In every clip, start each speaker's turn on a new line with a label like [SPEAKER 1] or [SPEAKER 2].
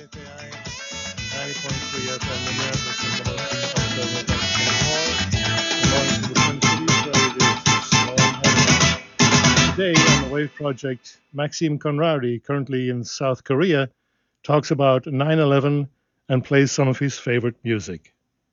[SPEAKER 1] KFAI 90.3 FM Minneapolis and 106.7 FM St. Paul, belonging to the Twin Cities, where it is snow and heavy. Today on the Wave Project, Maxime Conradi, currently in South Korea, talks about 9/11 and plays some of his favorite music.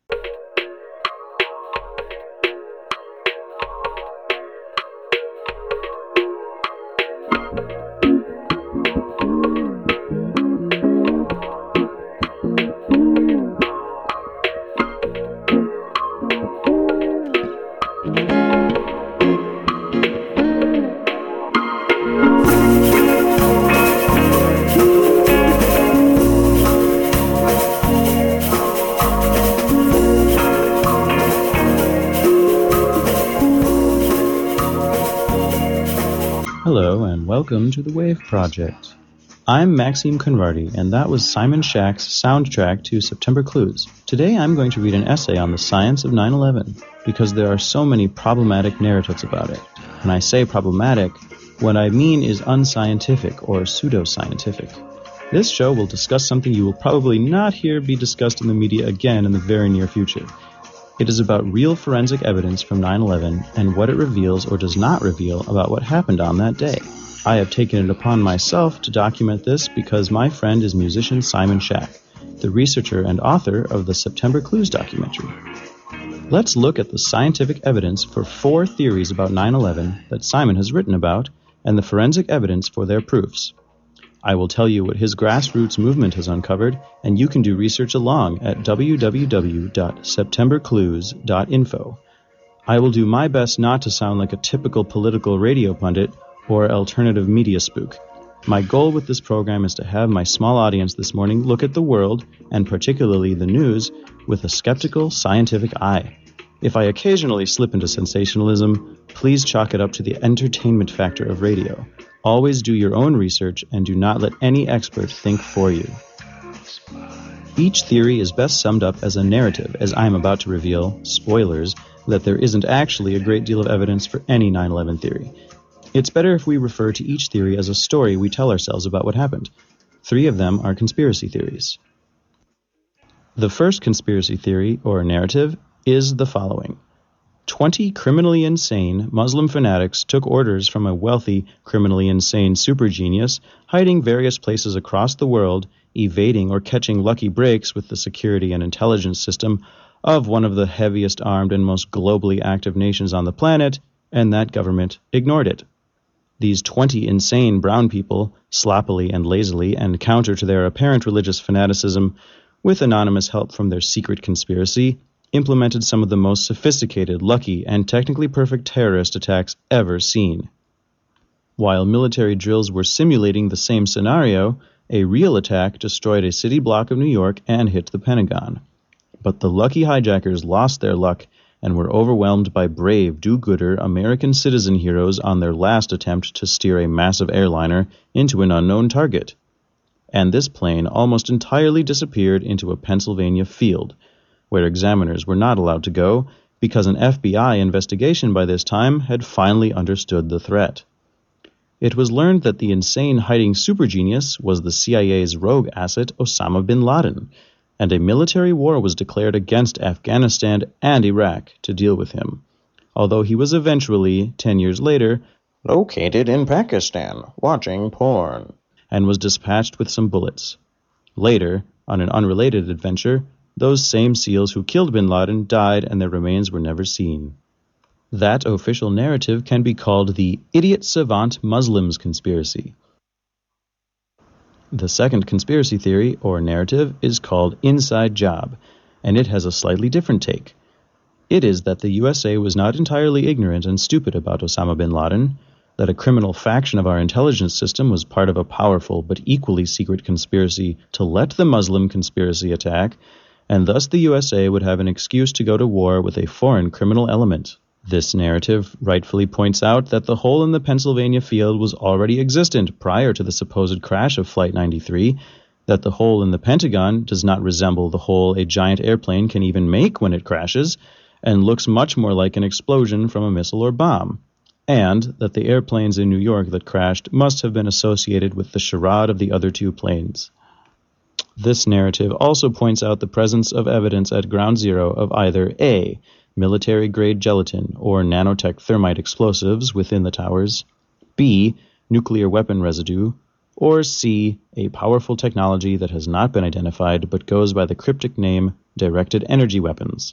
[SPEAKER 2] Hello and welcome to the Wave Project. I'm Maxime Conradi, and that was Simon Shack's soundtrack to September Clues. Today I'm going to read an essay on the science of 9/11, because there are so many problematic narratives about it. When I say problematic, what I mean is unscientific or pseudoscientific. This show will discuss something you will probably not hear be discussed in the media again in the very near future. It is about real forensic evidence from 9/11 and what it reveals or does not reveal about what happened on that day. I have taken it upon myself to document this because my friend is musician Simon Shack, the researcher and author of the September Clues documentary. Let's look at the scientific evidence for 4 theories about 9/11 that Simon has written about and the forensic evidence for their proofs. I will tell you what his grassroots movement has uncovered, and you can do research along at www.septemberclues.info. I will do my best not to sound like a typical political radio pundit or alternative media spook. My goal with this program is to have my small audience this morning look at the world, and particularly the news, with a skeptical, scientific eye. If I occasionally slip into sensationalism, please chalk it up to the entertainment factor of radio. Always do your own research and do not let any expert think for you. Each theory is best summed up as a narrative, as I am about to reveal, spoilers, that there isn't actually a great deal of evidence for any 9/11 theory. It's better if we refer to each theory as a story we tell ourselves about what happened. 3 of them are conspiracy theories. The first conspiracy theory, or narrative, is the following. 20 criminally insane Muslim fanatics took orders from a wealthy, criminally insane super genius, hiding various places across the world, evading or catching lucky breaks with the security and intelligence system of one of the heaviest armed and most globally active nations on the planet, and that government ignored it. These 20 insane brown people, sloppily and lazily, and counter to their apparent religious fanaticism, with anonymous help from their secret conspiracy, implemented some of the most sophisticated, lucky, and technically perfect terrorist attacks ever seen. While military drills were simulating the same scenario, a real attack destroyed a city block of New York and hit the Pentagon. But the lucky hijackers lost their luck and were overwhelmed by brave, do-gooder American citizen heroes on their last attempt to steer a massive airliner into an unknown target. And this plane almost entirely disappeared into a Pennsylvania field, where examiners were not allowed to go because an FBI investigation by this time had finally understood the threat. It was learned that the insane hiding super genius was the CIA's rogue asset Osama bin Laden, and a military war was declared against Afghanistan and Iraq to deal with him, although he was eventually, 10 years later, located in Pakistan, watching porn, and was dispatched with some bullets. Later, on an unrelated adventure, those same SEALs who killed bin Laden died and their remains were never seen. That official narrative can be called the idiot savant Muslims conspiracy. The second conspiracy theory, or narrative, is called Inside Job, and it has a slightly different take. It is that the USA was not entirely ignorant and stupid about Osama bin Laden, that a criminal faction of our intelligence system was part of a powerful but equally secret conspiracy to let the Muslim conspiracy attack, and thus the USA would have an excuse to go to war with a foreign criminal element. This narrative rightfully points out that the hole in the Pennsylvania field was already existent prior to the supposed crash of Flight 93, that the hole in the Pentagon does not resemble the hole a giant airplane can even make when it crashes, and looks much more like an explosion from a missile or bomb, and that the airplanes in New York that crashed must have been associated with the charade of the other 2 planes. This narrative also points out the presence of evidence at ground zero of either A, military-grade gelatin or nanotech thermite explosives within the towers, B, nuclear weapon residue, or C, a powerful technology that has not been identified but goes by the cryptic name directed energy weapons.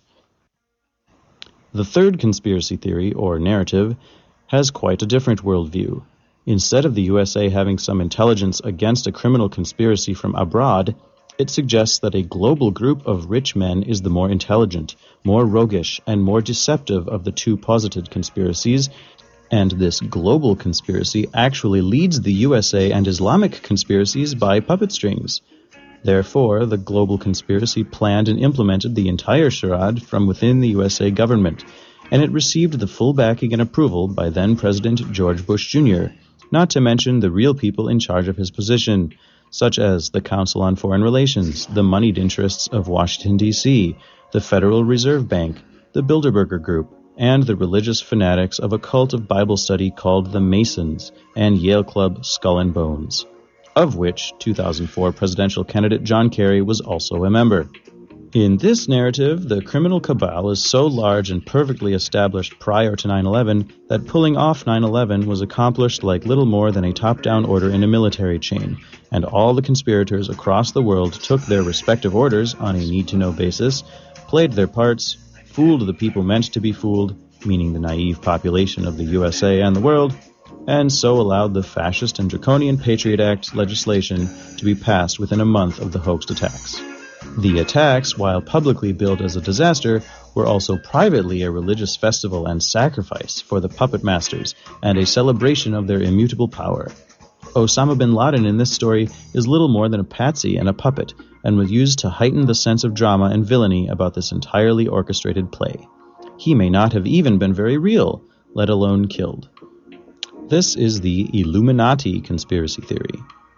[SPEAKER 2] The third conspiracy theory, or narrative, has quite a different worldview. Instead of the USA having some intelligence against a criminal conspiracy from abroad, it suggests that a global group of rich men is the more intelligent, more roguish, and more deceptive of the two posited conspiracies, and this global conspiracy actually leads the USA and Islamic conspiracies by puppet strings. Therefore, the global conspiracy planned and implemented the entire charade from within the USA government, and it received the full backing and approval by then-President George Bush Jr., not to mention the real people in charge of his position, such as the Council on Foreign Relations, the moneyed interests of Washington, D.C., the Federal Reserve Bank, the Bilderberger Group, and the religious fanatics of a cult of Bible study called the Masons and Yale Club Skull and Bones, of which 2004 presidential candidate John Kerry was also a member. In this narrative, the criminal cabal is so large and perfectly established prior to 9/11 that pulling off 9/11 was accomplished like little more than a top-down order in a military chain, and all the conspirators across the world took their respective orders on a need-to-know basis, played their parts, fooled the people meant to be fooled, meaning the naive population of the USA and the world, and so allowed the fascist and draconian Patriot Act legislation to be passed within a month of the hoaxed attacks. The attacks, while publicly billed as a disaster, were also privately a religious festival and sacrifice for the puppet masters and a celebration of their immutable power. Osama bin Laden in this story is little more than a patsy and a puppet, and was used to heighten the sense of drama and villainy about this entirely orchestrated play. He may not have even been very real, let alone killed. This is the Illuminati conspiracy theory.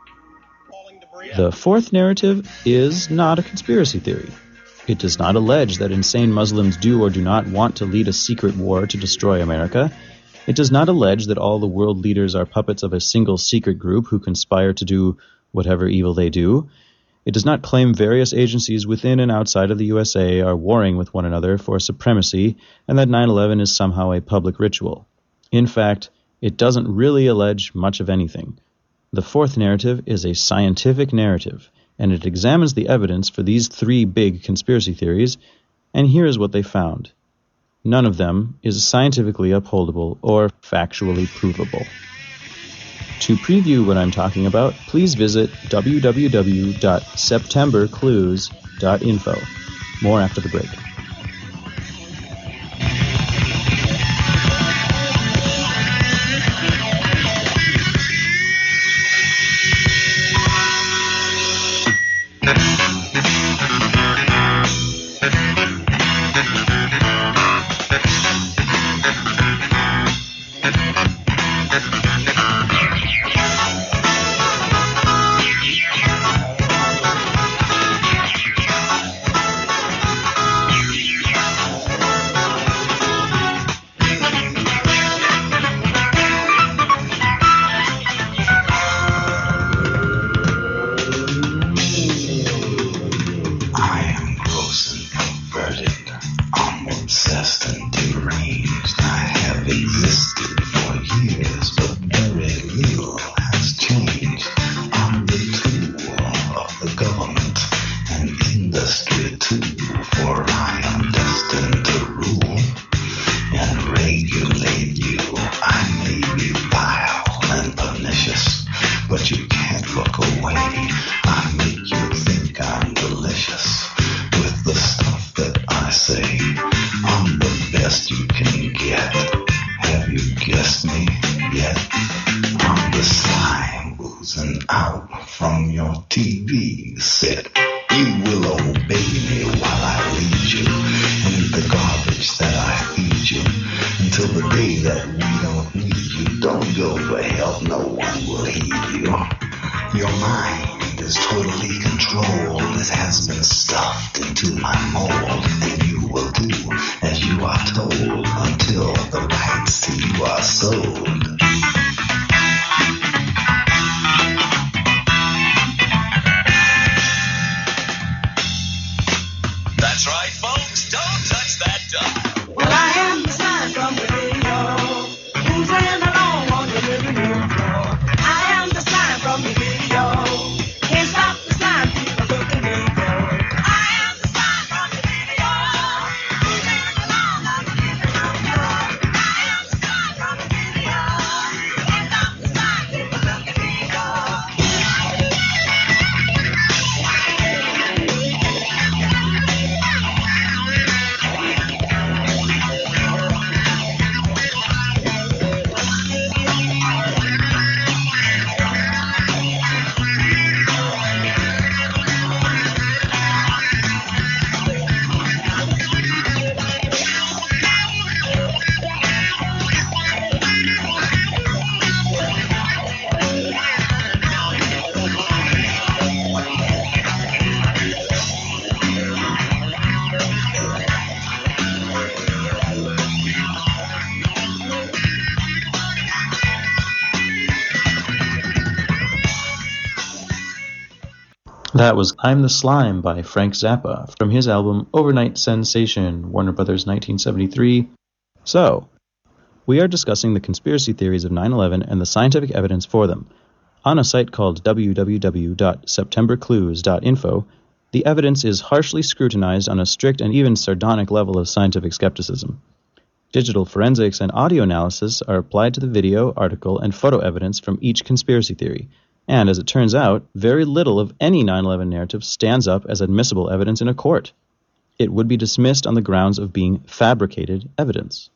[SPEAKER 2] The fourth narrative is not a conspiracy theory. It does not allege that insane Muslims do or do not want to lead a secret war to destroy America. It does not allege that all the world leaders are puppets of a single secret group who conspire to do whatever evil they do. It does not claim various agencies within and outside of the USA are warring with one another for supremacy and that 9/11 is somehow a public ritual. In fact, it doesn't really allege much of anything. The fourth narrative is a scientific narrative, and it examines the evidence for these three big conspiracy theories, and here is what they found. None of them is scientifically upholdable or factually provable. To preview what I'm talking about, please visit www.septemberclues.info. More after the break. That was I'm the Slime by Frank Zappa from his album Overnight Sensation, Warner Brothers 1973. So, we are discussing the conspiracy theories of 9/11 and the scientific evidence for them. On a site called www.septemberclues.info, the evidence is harshly scrutinized on a strict and even sardonic level of scientific skepticism. Digital forensics and audio analysis are applied to the video, article, and photo evidence from each conspiracy theory. And as it turns out, very little of any 9/11 narrative stands up as admissible evidence in a court. It would be dismissed on the grounds of being fabricated evidence.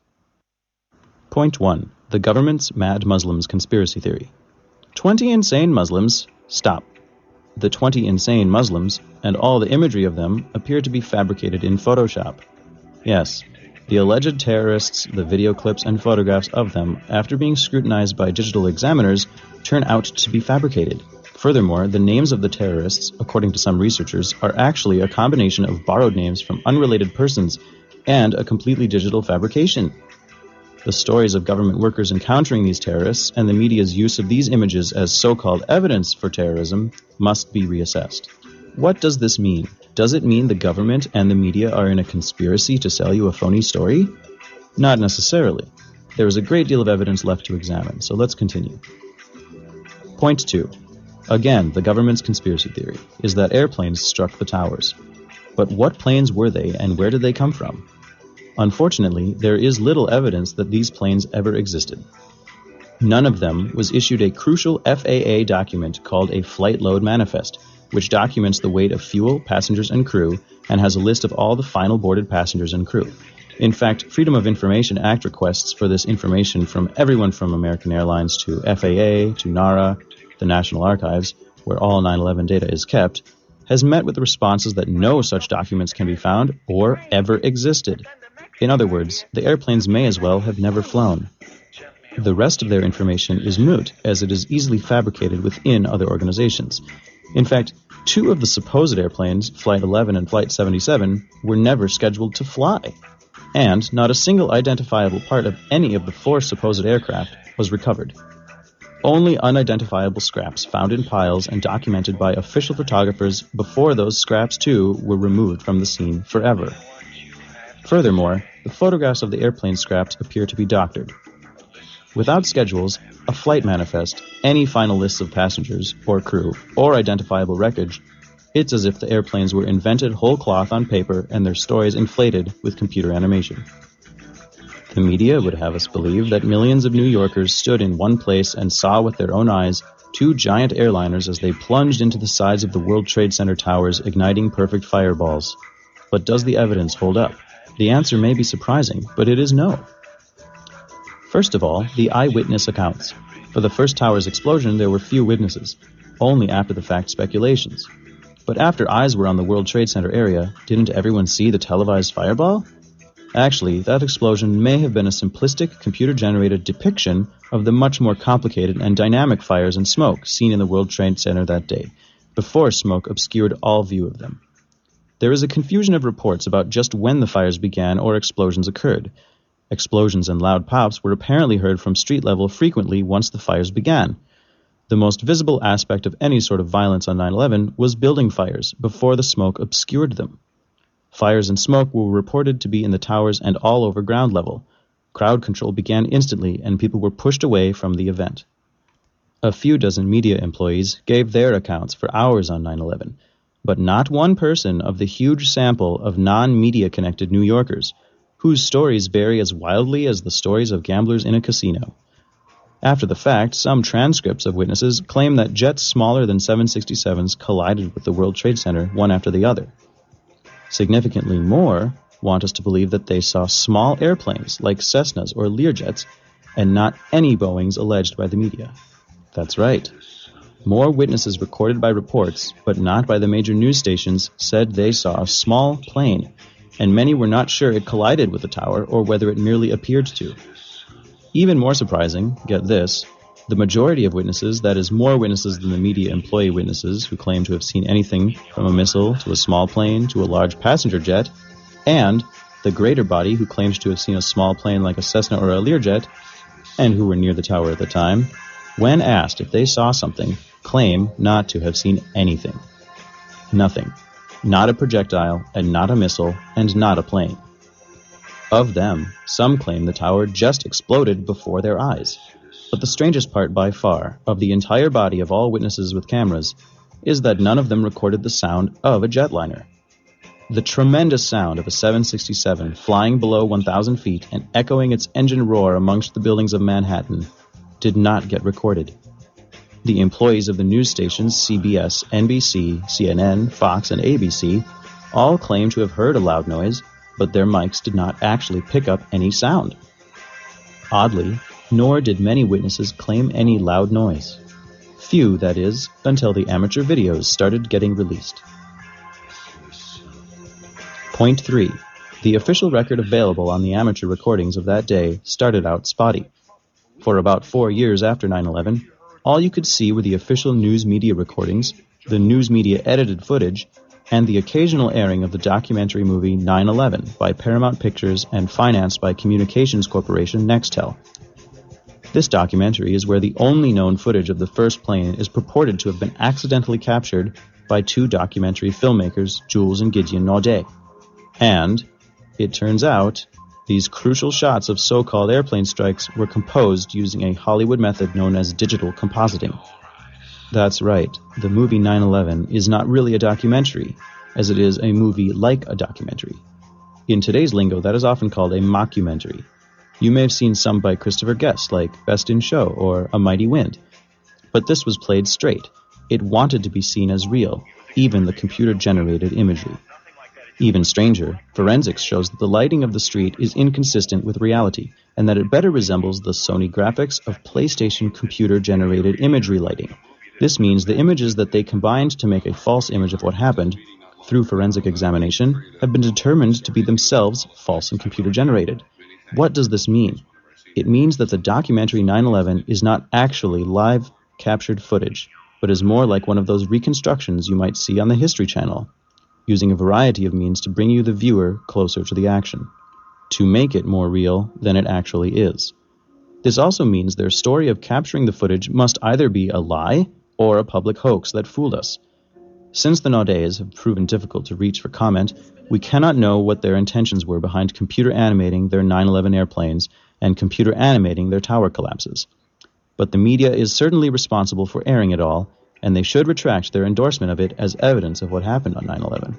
[SPEAKER 2] Point 1. The government's Mad Muslims conspiracy theory. 20 insane Muslims. Stop. The 20 insane Muslims, and all the imagery of them, appear to be fabricated in Photoshop. Yes, the alleged terrorists, the video clips and photographs of them, after being scrutinized by digital examiners, turn out to be fabricated. Furthermore, the names of the terrorists, according to some researchers, are actually a combination of borrowed names from unrelated persons and a completely digital fabrication. The stories of government workers encountering these terrorists and the media's use of these images as so-called evidence for terrorism must be reassessed. What does this mean? Does it mean the government and the media are in a conspiracy to sell you a phony story? Not necessarily. There is a great deal of evidence left to examine, so let's continue. Point 2. Again, the government's conspiracy theory is that airplanes struck the towers. But what planes were they and where did they come from? Unfortunately, there is little evidence that these planes ever existed. None of them was issued a crucial FAA document called a Flight Load Manifest, which documents the weight of fuel, passengers, and crew, and has a list of all the final boarded passengers and crew. In fact, Freedom of Information Act requests for this information from everyone from American Airlines to FAA, to NARA, the National Archives, where all 9/11 data is kept, has met with responses that no such documents can be found or ever existed. In other words, the airplanes may as well have never flown. The rest of their information is moot, as it is easily fabricated within other organizations. In fact, 2 of the supposed airplanes, Flight 11 and Flight 77, were never scheduled to fly. And not a single identifiable part of any of the 4 supposed aircraft was recovered. Only unidentifiable scraps found in piles and documented by official photographers before those scraps, too, were removed from the scene forever. Furthermore, the photographs of the airplane scraps appear to be doctored. Without schedules, a flight manifest, any final lists of passengers, or crew, or identifiable wreckage, it's as if the airplanes were invented whole cloth on paper and their stories inflated with computer animation. The media would have us believe that millions of New Yorkers stood in one place and saw with their own eyes 2 giant airliners as they plunged into the sides of the World Trade Center towers, igniting perfect fireballs. But does the evidence hold up? The answer may be surprising, but it is no. First of all, the eyewitness accounts. For the first tower's explosion, there were few witnesses, only after-the-fact speculations. But after eyes were on the World Trade Center area, didn't everyone see the televised fireball? Actually, that explosion may have been a simplistic, computer-generated depiction of the much more complicated and dynamic fires and smoke seen in the World Trade Center that day, before smoke obscured all view of them. There is a confusion of reports about just when the fires began or explosions occurred. Explosions and loud pops were apparently heard from street level frequently once the fires began. The most visible aspect of any sort of violence on 9/11 was building fires before the smoke obscured them. Fires and smoke were reported to be in the towers and all over ground level. Crowd control began instantly and people were pushed away from the event. A few dozen media employees gave their accounts for hours on 9/11, but not one person of the huge sample of non-media connected New Yorkers, whose stories vary as wildly as the stories of gamblers in a casino. After the fact, some transcripts of witnesses claim that jets smaller than 767s collided with the World Trade Center one after the other. Significantly more want us to believe that they saw small airplanes like Cessnas or Learjets, and not any Boeings alleged by the media. That's right. More witnesses recorded by reports, but not by the major news stations, said they saw a small plane, and many were not sure it collided with the tower or whether it merely appeared to. Even more surprising, get this, the majority of witnesses, that is more witnesses than the media employee witnesses who claim to have seen anything from a missile to a small plane to a large passenger jet, and the greater body who claims to have seen a small plane like a Cessna or a Learjet, and who were near the tower at the time, when asked if they saw something, claim not to have seen anything. Nothing. Not a projectile, and not a missile, and not a plane. Of them, some claim the tower just exploded before their eyes. But the strangest part by far, of the entire body of all witnesses with cameras, is that none of them recorded the sound of a jetliner. The tremendous sound of a 767 flying below 1,000 feet and echoing its engine roar amongst the buildings of Manhattan did not get recorded. The employees of the news stations CBS, NBC, CNN, Fox, and ABC all claim to have heard a loud noise, but their mics did not actually pick up any sound. Oddly, nor did many witnesses claim any loud noise. Few, that is, until the amateur videos started getting released. Point 3. The official record available on the amateur recordings of that day started out spotty. For about 4 years after 9/11, all you could see were the official news media recordings, the news media edited footage, and the occasional airing of the documentary movie 9/11 by Paramount Pictures and financed by Communications Corporation Nextel. This documentary is where the only known footage of the first plane is purported to have been accidentally captured by two documentary filmmakers, Jules and Gideon Naudet. And, it turns out, these crucial shots of so-called airplane strikes were composed using a Hollywood method known as digital compositing. That's right, the movie 9/11 is not really a documentary, as it is a movie like a documentary. In today's lingo, that is often called a mockumentary. You may have seen some by Christopher Guest, like Best in Show or A Mighty Wind. But this was played straight. It wanted to be seen as real, even the computer-generated imagery. Even stranger, forensics shows that the lighting of the street is inconsistent with reality, and that it better resembles the Sony graphics of PlayStation computer-generated imagery lighting. This means the images that they combined to make a false image of what happened, through forensic examination, have been determined to be themselves false and computer-generated. What does this mean? It means that the documentary 9/11 is not actually live captured footage, but is more like one of those reconstructions you might see on the History Channel, using a variety of means to bring you, the viewer, closer to the action, to make it more real than it actually is. This also means their story of capturing the footage must either be a lie or a public hoax that fooled us. Since the Naudets have proven difficult to reach for comment, we cannot know what their intentions were behind computer animating their 9/11 airplanes and computer animating their tower collapses. But the media is certainly responsible for airing it all, and they should retract their endorsement of it as evidence of what happened on 9/11.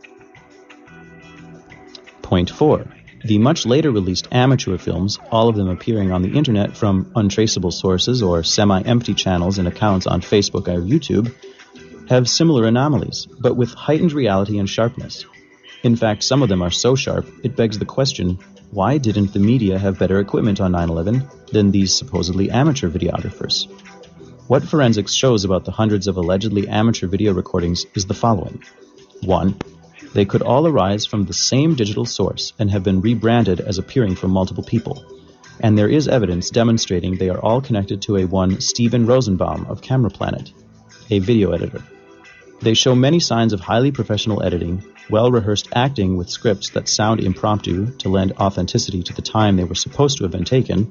[SPEAKER 2] Point 4. The much later released amateur films, all of them appearing on the internet from untraceable sources or semi-empty channels and accounts on Facebook or YouTube, have similar anomalies, but with heightened reality and sharpness. In fact, some of them are so sharp, it begs the question, why didn't the media have better equipment on 9/11 than these supposedly amateur videographers? What forensics shows about the hundreds of allegedly amateur video recordings is the following. 1. They could all arise from the same digital source and have been rebranded as appearing from multiple people. And there is evidence demonstrating they are all connected to a one Steven Rosenbaum of Camera Planet, a video editor. They show many signs of highly professional editing, well-rehearsed acting with scripts that sound impromptu to lend authenticity to the time they were supposed to have been taken.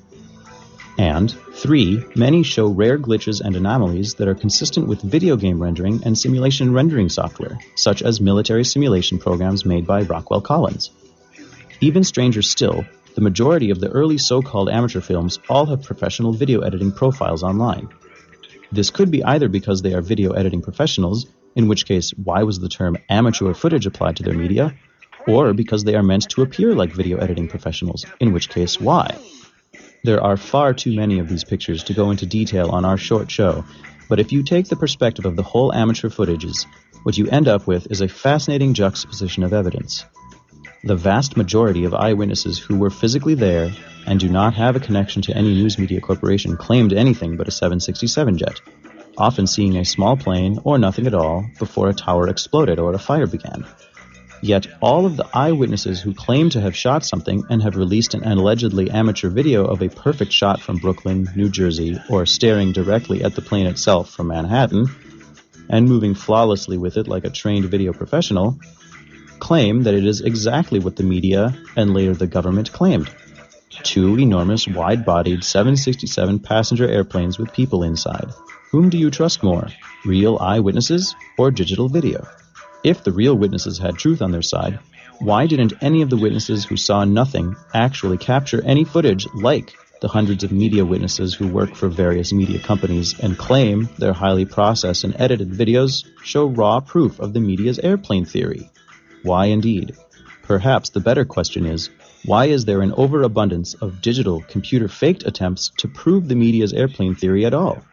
[SPEAKER 2] And 3, many show rare glitches and anomalies that are consistent with video game rendering and simulation rendering software, such as military simulation programs made by Rockwell Collins. Even stranger still, the majority of the early so-called amateur films all have professional video editing profiles online. This could be either because they are video editing professionals, in which case why was the term amateur footage applied to their media, or because they are meant to appear like video editing professionals, in which case why? There are far too many of these pictures to go into detail on our short show, but if you take the perspective of the whole amateur footages, what you end up with is a fascinating juxtaposition of evidence. The vast majority of eyewitnesses who were physically there and do not have a connection to any news media corporation claimed anything but a 767 jet, often seeing a small plane or nothing at all before a tower exploded or a fire began. Yet all of the eyewitnesses who claim to have shot something and have released an allegedly amateur video of a perfect shot from Brooklyn, New Jersey, or staring directly at the plane itself from Manhattan, and moving flawlessly with it like a trained video professional, claim that it is exactly what the media and later the government claimed. 2 enormous, wide-bodied 767 passenger airplanes with people inside. Whom do you trust more, real eyewitnesses or digital video? If the real witnesses had truth on their side, why didn't any of the witnesses who saw nothing actually capture any footage like the hundreds of media witnesses who work for various media companies and claim their highly processed and edited videos show raw proof of the media's airplane theory? Why indeed? Perhaps the better question is, why is there an overabundance of digital, computer-faked attempts to prove the media's airplane theory at all?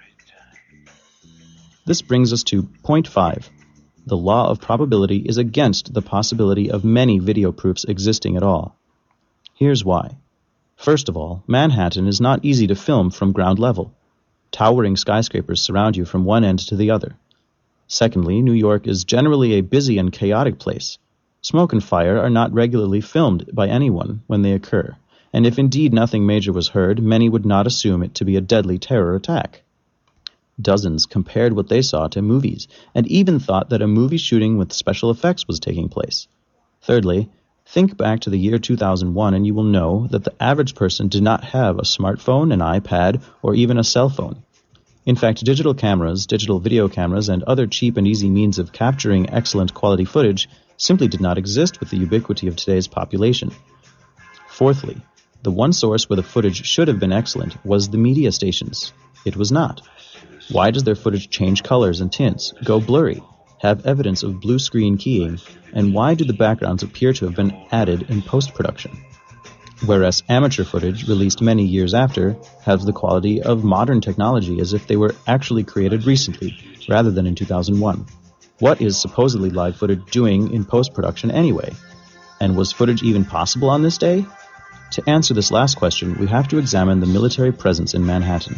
[SPEAKER 2] This brings us to point 5. The law of probability is against the possibility of many video proofs existing at all. Here's why. First of all, Manhattan is not easy to film from ground level. Towering skyscrapers surround you from one end to the other. Secondly, New York is generally a busy and chaotic place. Smoke and fire are not regularly filmed by anyone when they occur, and if indeed nothing major was heard, many would not assume it to be a deadly terror attack. Dozens compared what they saw to movies, and even thought that a movie shooting with special effects was taking place. Thirdly, think back to the year 2001 and you will know that the average person did not have a smartphone, an iPad, or even a cell phone. In fact, digital cameras, digital video cameras, and other cheap and easy means of capturing excellent quality footage simply did not exist with the ubiquity of today's population. Fourthly, the one source where the footage should have been excellent was the media stations. It was not. Why does their footage change colors and tints, go blurry, have evidence of blue screen keying, and why do the backgrounds appear to have been added in post-production? Whereas amateur footage, released many years after, has the quality of modern technology as if they were actually created recently, rather than in 2001. What is supposedly live footage doing in post-production anyway? And was footage even possible on this day? To answer this last question, we have to examine the military presence in Manhattan.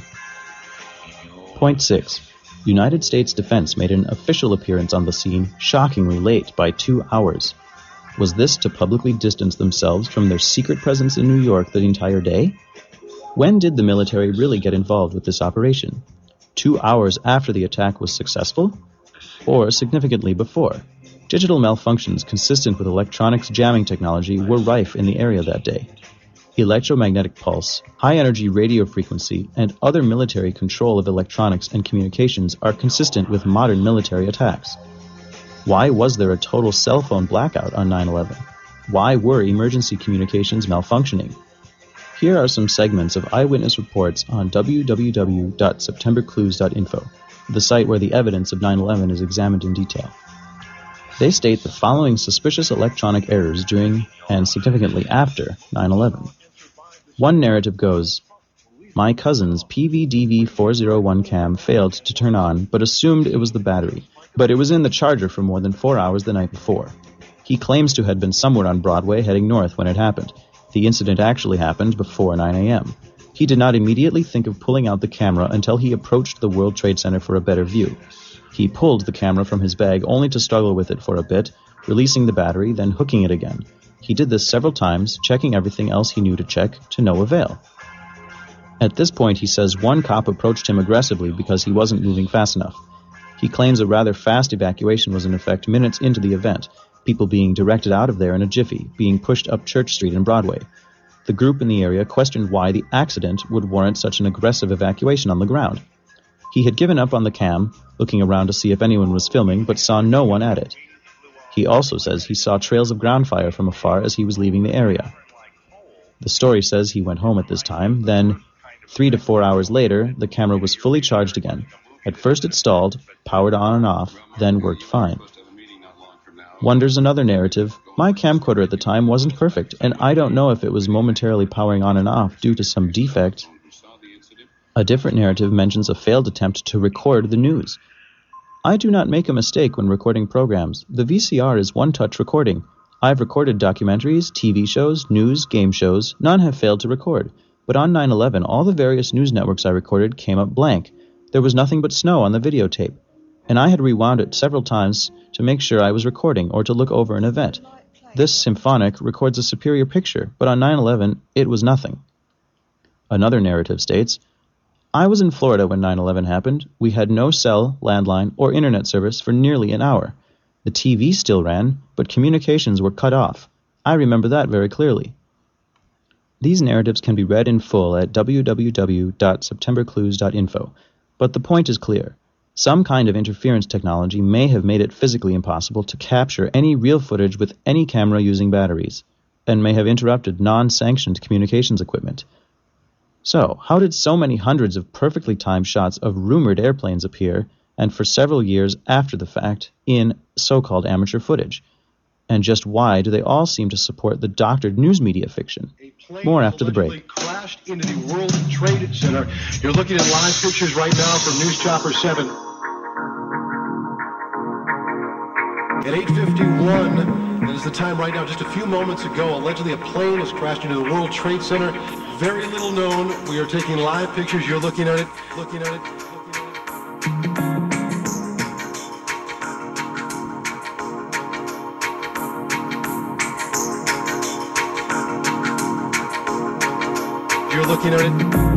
[SPEAKER 2] Point 6. United States Defense made an official appearance on the scene shockingly late by 2 hours. Was this to publicly distance themselves from their secret presence in New York the entire day? When did the military really get involved with this operation? 2 hours after the attack was successful? Or significantly before? Digital malfunctions consistent with electronics jamming technology were rife in the area that day. Electromagnetic pulse, high-energy radio frequency, and other military control of electronics and communications are consistent with modern military attacks. Why was there a total cell phone blackout on 9/11? Why were emergency communications malfunctioning? Here are some segments of eyewitness reports on www.septemberclues.info, the site where the evidence of 9/11 is examined in detail. They state the following suspicious electronic errors during and significantly after 9/11. One narrative goes, "My cousin's PVDV401 cam failed to turn on but assumed it was the battery, but it was in the charger for more than 4 hours the night before. He claims to have been somewhere on Broadway heading north when it happened. The incident actually happened before 9 a.m. He did not immediately think of pulling out the camera until he approached the World Trade Center for a better view. He pulled the camera from his bag only to struggle with it for a bit, releasing the battery, then hooking it again. He did this several times, checking everything else he knew to check, to no avail. At this point, he says one cop approached him aggressively because he wasn't moving fast enough. He claims a rather fast evacuation was in effect minutes into the event, people being directed out of there in a jiffy, being pushed up Church Street and Broadway. The group in the area questioned why the accident would warrant such an aggressive evacuation on the ground. He had given up on the cam, looking around to see if anyone was filming, but saw no one at it. He also says he saw trails of ground fire from afar as he was leaving the area. The story says he went home at this time, then 3 to 4 hours later, the camera was fully charged again. At first it stalled, powered on and off, then worked fine. Wonders another narrative, my camcorder at the time wasn't perfect, and I don't know if it was momentarily powering on and off due to some defect. A different narrative mentions a failed attempt to record the news. I do not make a mistake when recording programs. The VCR is one-touch recording. I've recorded documentaries, TV shows, news, game shows. None have failed to record. But on 9/11, all the various news networks I recorded came up blank. There was nothing but snow on the videotape. And I had rewound it several times to make sure I was recording or to look over an event. This symphonic records a superior picture, but on 9/11, it was nothing. Another narrative states, I was in Florida when 9/11 happened. We had no cell, landline, or internet service for nearly an hour. The TV still ran, but communications were cut off. I remember that very clearly. These narratives can be read in full at www.septemberclues.info. But the point is clear. Some kind of interference technology may have made it physically impossible to capture any real footage with any camera using batteries, and may have interrupted non-sanctioned communications equipment. So, how did so many hundreds of perfectly timed shots of rumored airplanes appear, and for several years after the fact, in so-called amateur footage? And just why do they all seem to support the doctored news media fiction? More after the break.
[SPEAKER 3] Crashed into the World Trade Center. You're looking at live pictures right now from News Chopper 7. At 8:51, that is the time right now, just a few moments ago, allegedly a plane has crashed into the World Trade Center. Very little known. We are taking live pictures. You're looking at it. You're looking at it.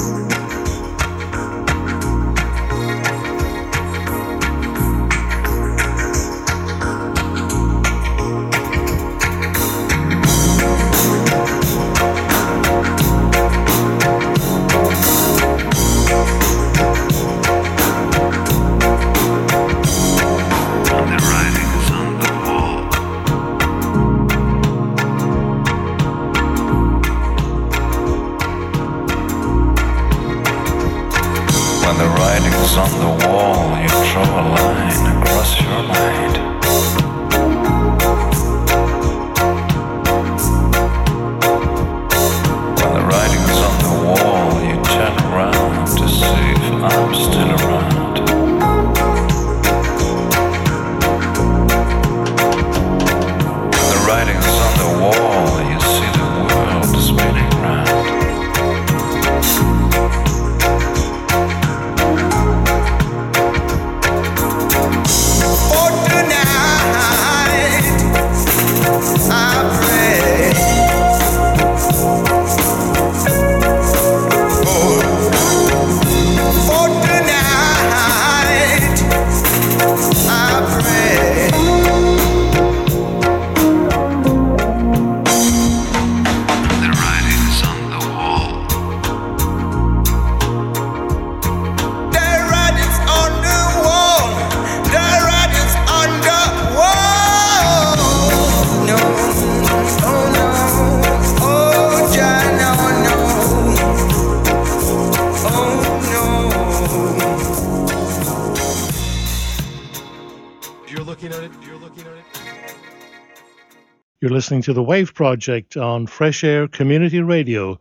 [SPEAKER 1] You're listening to The Wave Project on Fresh Air Community Radio,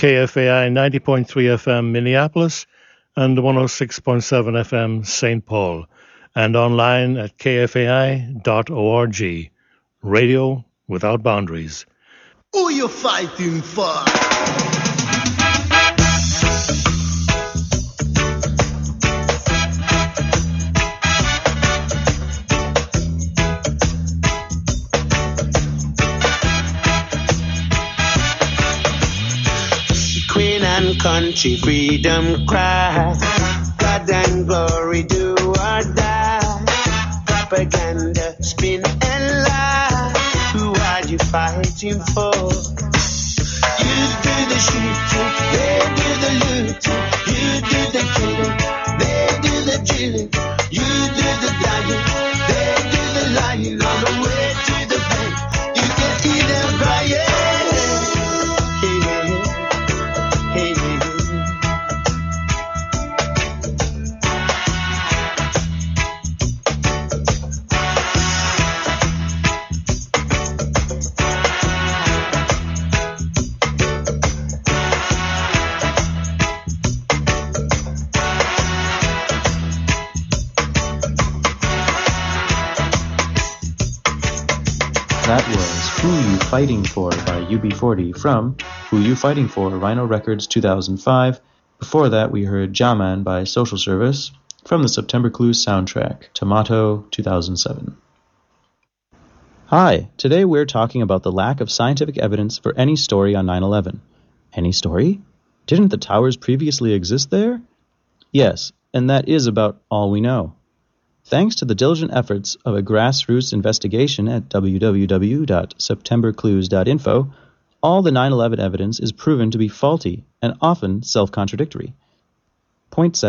[SPEAKER 1] KFAI 90.3 FM Minneapolis and 106.7 FM St. Paul, and online at kfai.org. Radio without boundaries.
[SPEAKER 4] Who you fighting for?
[SPEAKER 5] Country freedom cry, God and glory do or die. Propaganda spin and lie. Who are you fighting for? You do the shooting, they do the looting. You do the killing, they do the drilling. You do the dying, they do the lying. On the way to the bank, you can see them crying.
[SPEAKER 2] That was Who You Fighting For by UB40 from Who You Fighting For, Rhino Records 2005. Before that, we heard Jaman by Social Service from the September Clues soundtrack, Tomato 2007. Hi, today we're talking about the lack of scientific evidence for any story on 9/11. Any story? Didn't the towers previously exist there? Yes, and that is about all we know. Thanks to the diligent efforts of a grassroots investigation at www.septemberclues.info, all the 9/11 evidence is proven to be faulty and often self-contradictory. Point 7.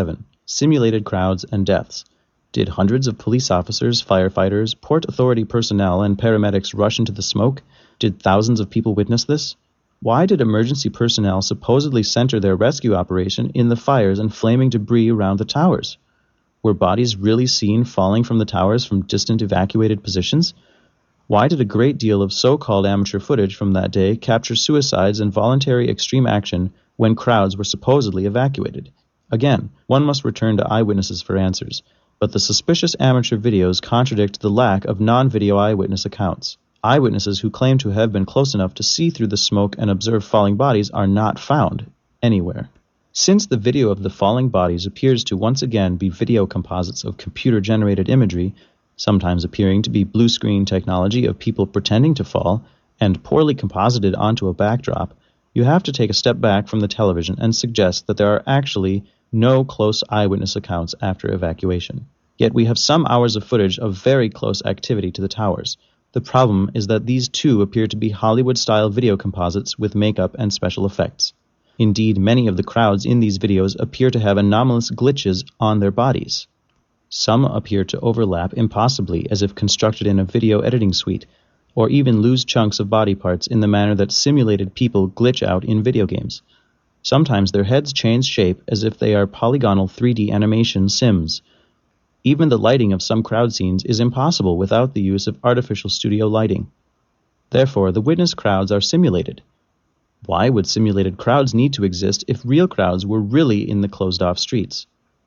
[SPEAKER 2] simulated crowds, and deaths. Did hundreds of police officers, firefighters, Port Authority personnel, and paramedics rush into the smoke? Did thousands of people witness this? Why did emergency personnel supposedly center their rescue operation in the fires and flaming debris around the towers? Were bodies really seen falling from the towers from distant evacuated positions? Why did a great deal of so-called amateur footage from that day capture suicides and voluntary extreme action when crowds were supposedly evacuated? Again, one must return to eyewitnesses for answers, but the suspicious amateur videos contradict the lack of non-video eyewitness accounts. Eyewitnesses who claim to have been close enough to see through the smoke and observe falling bodies are not found anywhere. Since the video of the falling bodies appears to once again be video composites of computer-generated imagery, sometimes appearing to be blue screen technology of people pretending to fall, and poorly composited onto a backdrop, you have to take a step back from the television and suggest that there are actually no close eyewitness accounts after evacuation. Yet we have some hours of footage of very close activity to the towers. The problem is that these too appear to be Hollywood-style video composites with makeup and special effects. Indeed, many of the crowds in these videos appear to have anomalous glitches on their bodies. Some appear to overlap impossibly as if constructed in a video editing suite, or even lose chunks of body parts in the manner that simulated people glitch out in video games. Sometimes their heads change shape as if they are polygonal 3D animation sims. Even the lighting of some crowd scenes is impossible without the use of artificial studio lighting. Therefore, the witness crowds are simulated. Why would simulated crowds need to exist if real crowds were really in the closed-off streets?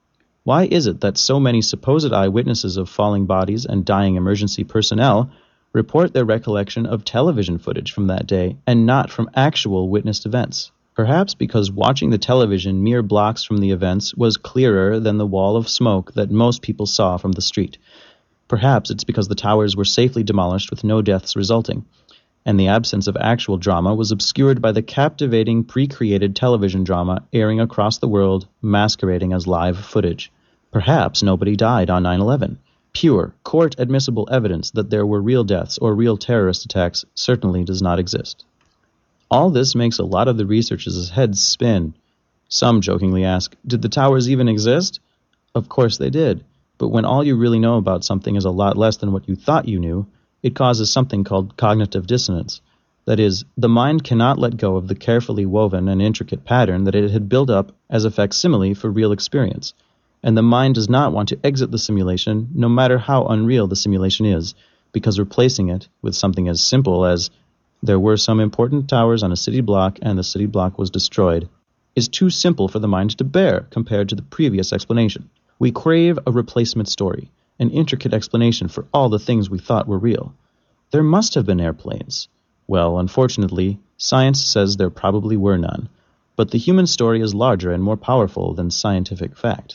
[SPEAKER 2] Why is it that so many supposed eyewitnesses of falling bodies and dying emergency personnel report their recollection of television footage from that day and not from actual witnessed events? Perhaps because watching the television mere blocks from the events was clearer than the wall of smoke that most people saw from the street. Perhaps it's because the towers were safely demolished with no deaths resulting, and the absence of actual drama was obscured by the captivating pre-created television drama airing across the world, masquerading as live footage. Perhaps nobody died on 9/11. Pure, court-admissible evidence that there were real deaths or real terrorist attacks certainly does not exist. All this makes a lot of the researchers' heads spin. Some jokingly ask, did the towers even exist? Of course they did, but when all you really know about something is a lot less than what you thought you knew, it causes something called cognitive dissonance. That is, the mind cannot let go of the carefully woven and intricate pattern that it had built up as a facsimile for real experience, and the mind does not want to exit the simulation no matter how unreal the simulation is, because replacing it with something as simple as there were some important towers on a city block and the city block was destroyed is too simple for the mind to bear compared to the previous explanation. We crave a replacement story, an intricate explanation for all the things we thought were real. There must have been airplanes. Well, unfortunately, science says there probably were none, but the human story is larger and more powerful than scientific fact.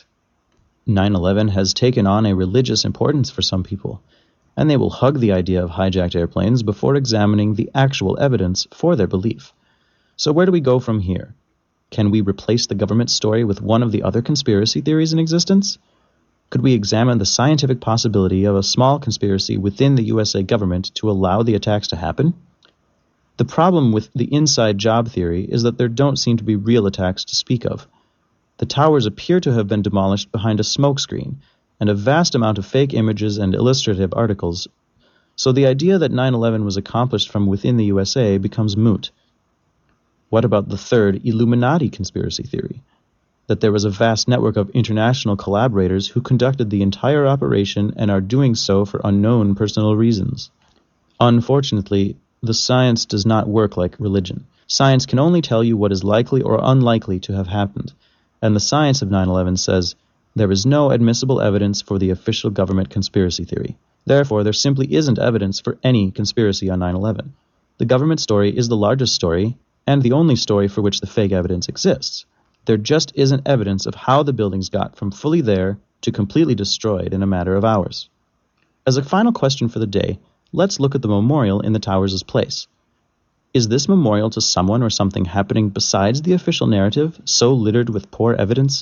[SPEAKER 2] 9/11 has taken on a religious importance for some people, and they will hug the idea of hijacked airplanes before examining the actual evidence for their belief. So where do we go from here? Can we replace the government story with one of the other conspiracy theories in existence? Could we examine the scientific possibility of a small conspiracy within the USA government to allow the attacks to happen? The problem with the inside job theory is that there don't seem to be real attacks to speak of. The towers appear to have been demolished behind a smokescreen, and a vast amount of fake images and illustrative articles, so the idea that 9/11 was accomplished from within the USA becomes moot. What about the third Illuminati conspiracy theory? That there was a vast network of international collaborators who conducted the entire operation and are doing so for unknown personal reasons. Unfortunately, the science does not work like religion. Science can only tell you what is likely or unlikely to have happened, and the science of 9/11 says, there is no admissible evidence for the official government conspiracy theory. Therefore, there simply isn't evidence for any conspiracy on 9/11. The government story is the largest story, and the only story for which the fake evidence exists. There just isn't evidence of how the buildings got from fully there to completely destroyed in a matter of hours. As a final question for the day, let's look at the memorial in the towers' place. Is this memorial to someone or something happening besides the official narrative, so littered with poor evidence?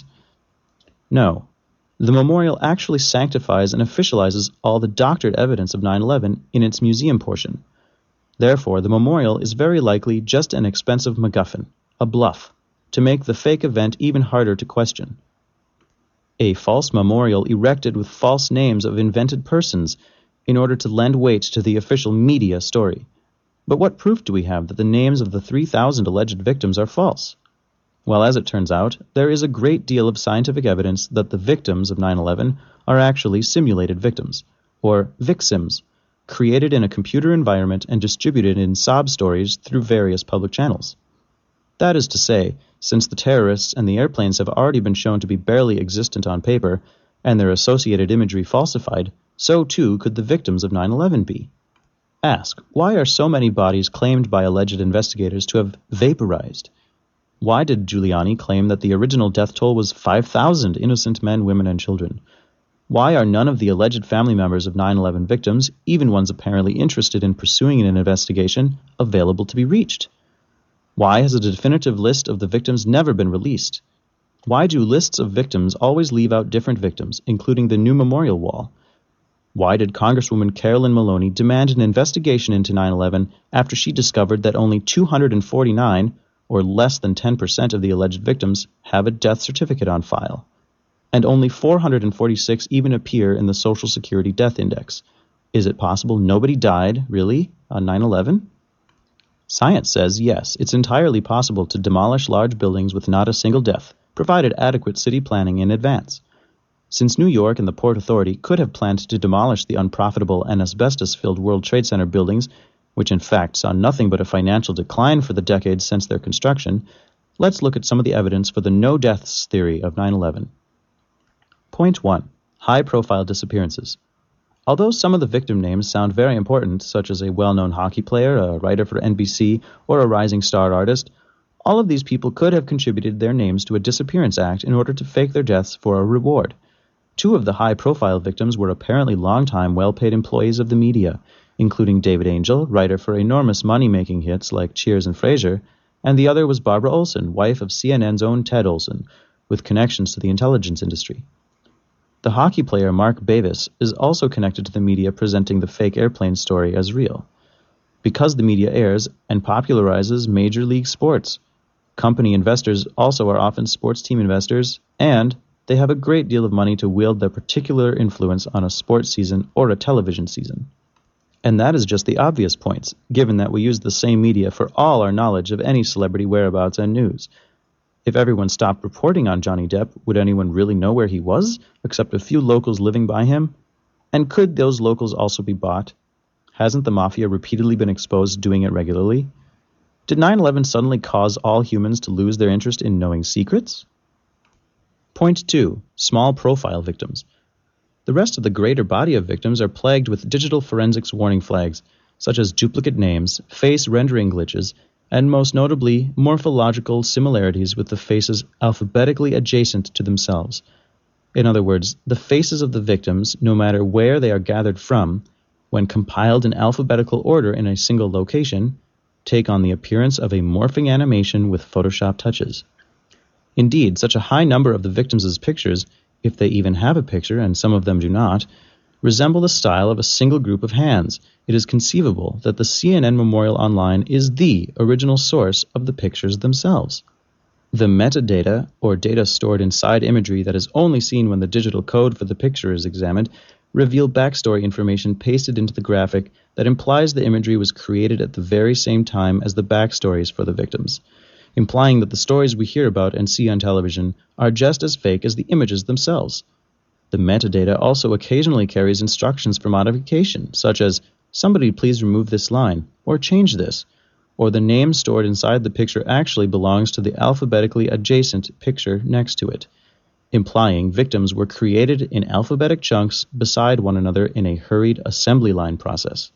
[SPEAKER 2] No. The memorial actually sanctifies and officializes all the doctored evidence of 9/11 in its museum portion. Therefore, the memorial is very likely just an expensive MacGuffin, a bluff, to make the fake event even harder to question. a false memorial erected with false names of invented persons in order to lend weight to the official media story. But what proof do we have that the names of the 3,000 alleged victims are false? Well, as it turns out, there is a great deal of scientific evidence that the victims of 9/11 are actually simulated victims, or vicsims, created in a computer environment and distributed in sob stories through various public channels. That is to say, since the terrorists and the airplanes have already been shown to be barely existent on paper, and their associated imagery falsified, so too could the victims of 9/11 be. Ask, why are so many bodies claimed by alleged investigators to have vaporized? Why did Giuliani claim that the original death toll was 5,000 innocent men, women, and children? Why are none of the alleged family members of 9/11 victims, even ones apparently interested in pursuing an investigation, available to be reached? Why has a definitive list of the victims never been released? Why do lists of victims always leave out different victims, including the new memorial wall? Why did Congresswoman Carolyn Maloney demand an investigation into 9/11 after she discovered that only 249, or less than 10% of the alleged victims, have a death certificate on file? And only 446 even appear in the Social Security Death Index. Is it possible nobody died, really, on 9/11? Science says yes, it's entirely possible to demolish large buildings with not a single death, provided adequate city planning in advance. Since New York and the Port Authority could have planned to demolish the unprofitable and asbestos-filled World Trade Center buildings, which in fact saw nothing but a financial decline for the decades since their construction, let's look at some of the evidence for the no-deaths theory of 9/11. Point 1. High-profile disappearances. Although some of the victim names sound very important, such as a well-known hockey player, a writer for NBC, or a rising star artist, all of these people could have contributed their names to a disappearance act in order to fake their deaths for a reward. 2 of the high-profile victims were apparently long-time, well-paid employees of the media, including David Angel, writer for enormous money-making hits like Cheers and Frasier, and the other was Barbara Olson, wife of CNN's own Ted Olson, with connections to the intelligence industry. The hockey player Mark Bavis is also connected to the media presenting the fake airplane story as real. Because the media airs and popularizes Major League sports, company investors also are often sports team investors, and they have a great deal of money to wield their particular influence on a sports season or a television season. And that is just the obvious points, given that we use the same media for all our knowledge of any celebrity whereabouts and news. If everyone stopped reporting on Johnny Depp, would anyone really know where he was, except a few locals living by him? And could those locals also be bought? Hasn't the mafia repeatedly been exposed doing it regularly? Did 9/11 suddenly cause all humans to lose their interest in knowing secrets? Point 2. Small profile victims. The rest of the greater body of victims are plagued with digital forensics warning flags, such as duplicate names, face rendering glitches, and most notably, morphological similarities with the faces alphabetically adjacent to themselves. In other words, the faces of the victims, no matter where they are gathered from, when compiled in alphabetical order in a single location, take on the appearance of a morphing animation with Photoshop touches. Indeed, such a high number of the victims' pictures, if they even have a picture, and some of them do not, resemble the style of a single group of hands. It is conceivable that the CNN Memorial Online is the original source of the pictures themselves. The metadata, or data stored inside imagery that is only seen when the digital code for the picture is examined, reveal backstory information pasted into the graphic that implies the imagery was created at the very same time as the backstories for the victims, implying that the stories we hear about and see on television are just as fake as the images themselves. The metadata also occasionally carries instructions for modification, such as, "Somebody please remove this line," or "change this," or the name stored inside the picture actually belongs to the alphabetically adjacent picture next to it, implying victims were created in alphabetic chunks beside one another in a hurried assembly line process.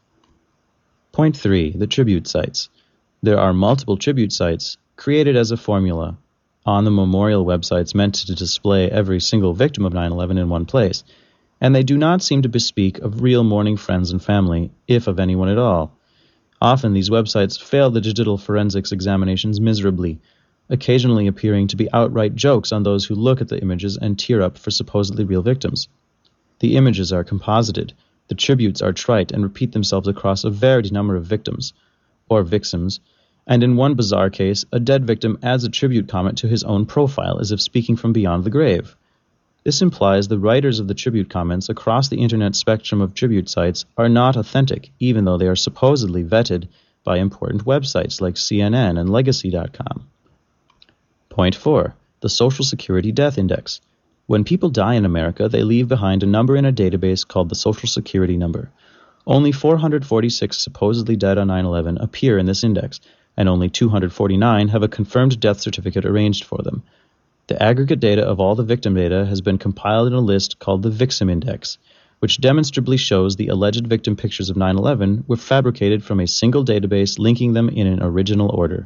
[SPEAKER 2] Point 3. The tribute sites. There are multiple tribute sites, created as a formula, on the memorial websites meant to display every single victim of 9/11 in one place, and they do not seem to bespeak of real mourning friends and family, if of anyone at all. Often these websites fail the digital forensics examinations miserably, occasionally appearing to be outright jokes on those who look at the images and tear up for supposedly real victims. The images are composited, the tributes are trite and repeat themselves across a varied number of victims, or victims, and in one bizarre case, a dead victim adds a tribute comment to his own profile as if speaking from beyond the grave. This implies the writers of the tribute comments across the internet spectrum of tribute sites are not authentic, even though they are supposedly vetted by important websites like CNN and Legacy.com. Point 4. The Social Security Death Index. When people die in America, they leave behind a number in a database called the Social Security number. Only 446 supposedly dead on 9/11 appear in this index, and only 249 have a confirmed death certificate arranged for them. The aggregate data of all the victim data has been compiled in a list called the VIXIM Index, which demonstrably shows the alleged victim pictures of 9/11 were fabricated from a single database linking them in an original order.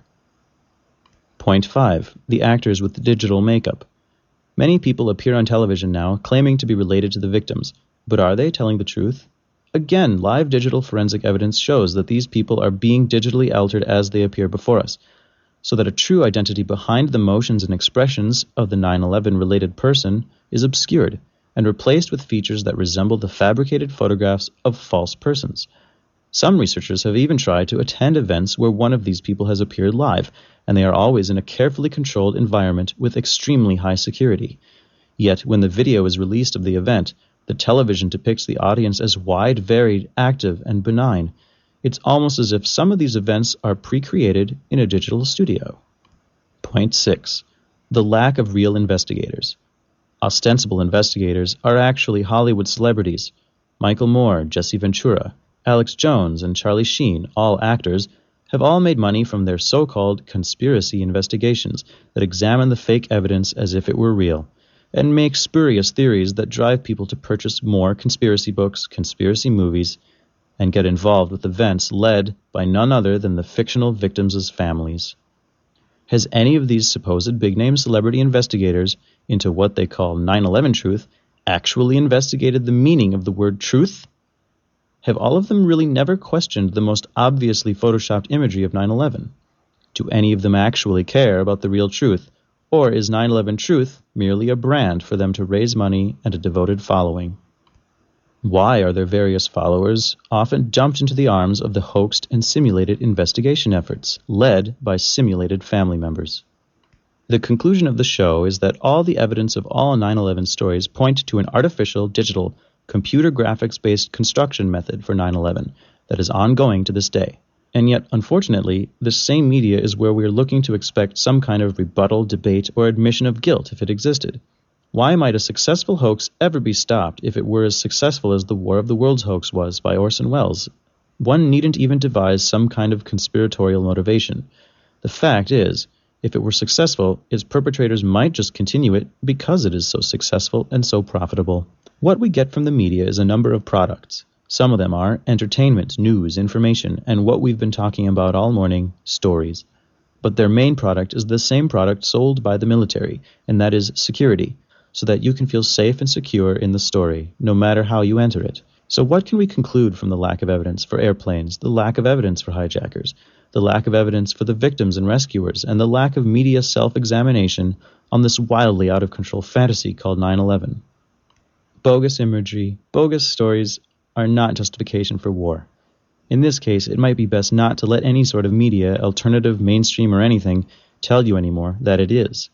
[SPEAKER 2] Point 5. The actors with the digital makeup. Many people appear on television now claiming to be related to the victims, but are they telling the truth? Again, live digital forensic evidence shows that these people are being digitally altered as they appear before us, so that a true identity behind the motions and expressions of the 9/11 related person is obscured and replaced with features that resemble the fabricated photographs of false persons. Some researchers have even tried to attend events where one of these people has appeared live, and they are always in a carefully controlled environment with extremely high security. Yet, when the video is released of the event, the television depicts the audience as wide, varied, active, and benign. It's almost as if some of these events are pre-created in a digital studio. Point 6. The lack of real investigators. Ostensible investigators are actually Hollywood celebrities. Michael Moore, Jesse Ventura, Alex Jones, and Charlie Sheen, all actors, have all made money from their so-called conspiracy investigations that examine the fake evidence as if it were real, and make spurious theories that drive people to purchase more conspiracy books, conspiracy movies, and get involved with events led by none other than the fictional victims' families. Has any of these supposed big-name celebrity investigators into what they call 9/11 truth actually investigated the meaning of the word truth? Have all of them really never questioned the most obviously photoshopped imagery of 9/11? Do any of them actually care about the real truth, or is 9/11 truth merely a brand for them to raise money and a devoted following? Why are their various followers often dumped into the arms of the hoaxed and simulated investigation efforts, led by simulated family members? The conclusion of the show is that all the evidence of all 9/11 stories point to an artificial, digital, computer graphics-based construction method for 9/11 that is ongoing to this day. And yet, unfortunately, this same media is where we are looking to expect some kind of rebuttal, debate, or admission of guilt if it existed. Why might a successful hoax ever be stopped if it were as successful as the War of the Worlds hoax was by Orson Welles? One needn't even devise some kind of conspiratorial motivation. The fact is, if it were successful, its perpetrators might just continue it because it is so successful and so profitable. What we get from the media is a number of products. Some of them are entertainment, news, information, and what we've been talking about all morning, stories. But their main product is the same product sold by the military, and that is security, so that you can feel safe and secure in the story, no matter how you enter it. So what can we conclude from the lack of evidence for airplanes, the lack of evidence for hijackers, the lack of evidence for the victims and rescuers, and the lack of media self-examination on this wildly out-of-control fantasy called 9/11? Bogus imagery, bogus stories are not justification for war. In this case, it might be best not to let any sort of media, alternative, mainstream, or anything, tell you anymore that it is.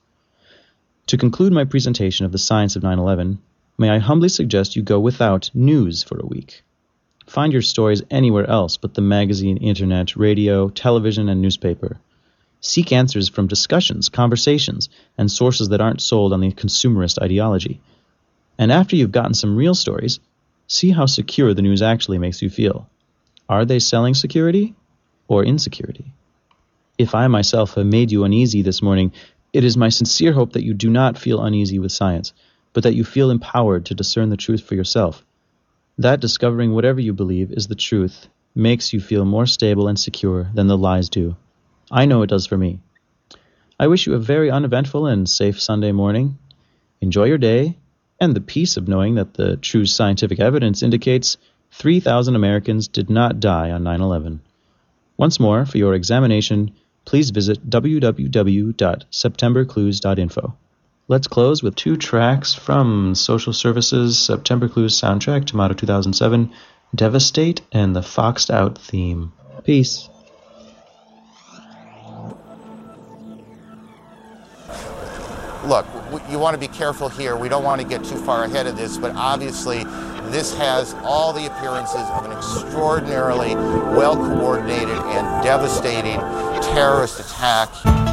[SPEAKER 2] To conclude my presentation of the science of 9/11, may I humbly suggest you go without news for a week. Find your stories anywhere else but the magazine, internet, radio, television, and newspaper. Seek answers from discussions, conversations, and sources that aren't sold on the consumerist ideology. And after you've gotten some real stories, see how secure the news actually makes you feel. Are they selling security or insecurity? If I myself have made you uneasy this morning, it is my sincere hope that you do not feel uneasy with science, but that you feel empowered to discern the truth for yourself. That discovering whatever you believe is the truth makes you feel more stable and secure than the lies do. I know it does for me. I wish you a very uneventful and safe Sunday morning. Enjoy your day, and the peace of knowing that the true scientific evidence indicates 3,000 Americans did not die on 9/11. Once more, for your examination, please visit www.septemberclues.info. Let's close with 2 tracks from Social Services' September Clues soundtrack, Tomato 2007, Devastate and the Foxed Out theme. Peace.
[SPEAKER 6] look, you want to be careful here. We don't want to get too far ahead of this, but obviously this has all the appearances of an extraordinarily well-coordinated and devastating terrorist attack.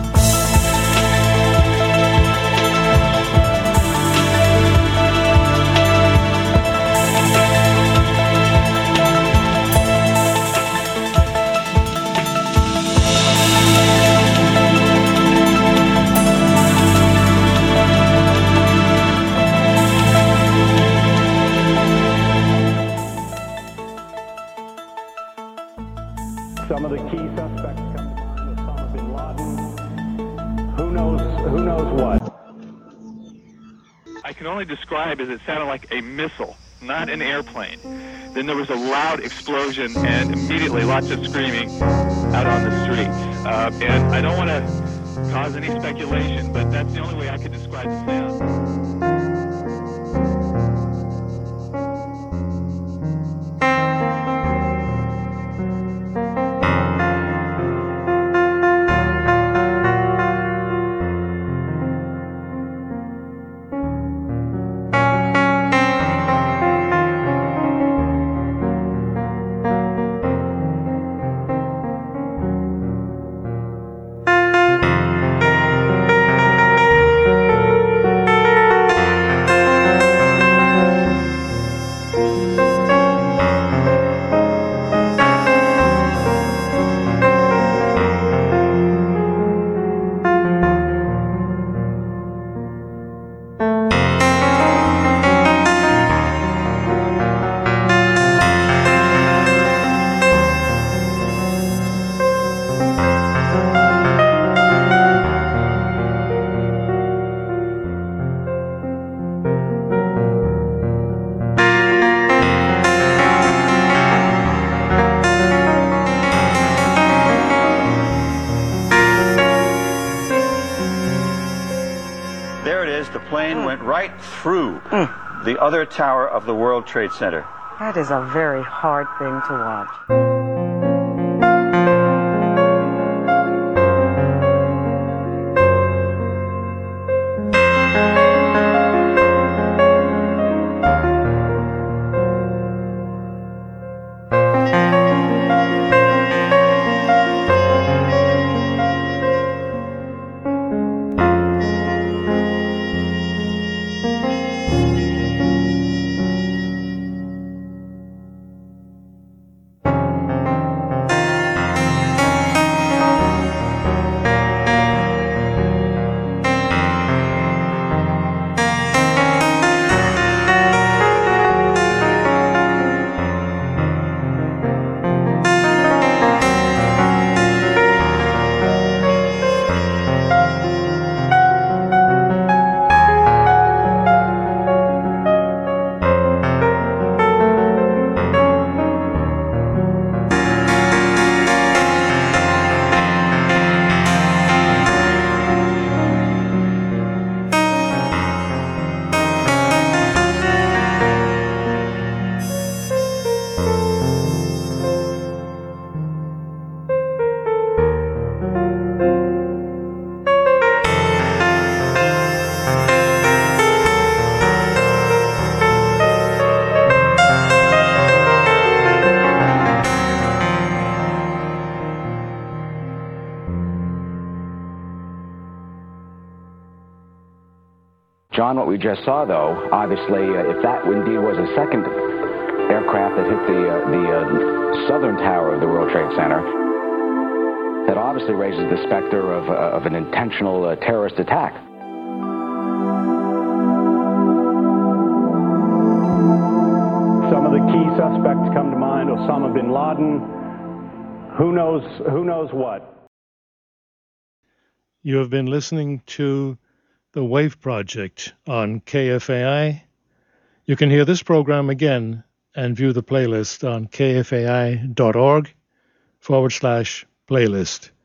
[SPEAKER 7] Some of the key suspects come to mind: Osama bin Laden. Who knows what?
[SPEAKER 8] I can only describe as it sounded like a missile, not an airplane. Then there was a loud explosion and immediately lots of screaming out on the streets. And I don't want to cause any speculation, but that's the only way I could describe the sound.
[SPEAKER 9] The plane went right through the other tower of the World Trade Center.
[SPEAKER 10] That is a very hard thing to watch.
[SPEAKER 11] John, what we just saw, though, obviously, if that indeed was a second aircraft that hit the southern tower of the World Trade Center, that obviously raises the specter of an intentional terrorist attack.
[SPEAKER 7] Some of the key suspects come to mind: Osama bin Laden. Who knows what?
[SPEAKER 1] You have been listening to The Wave Project on KFAI. You can hear this program again and view the playlist on kfai.org/playlist.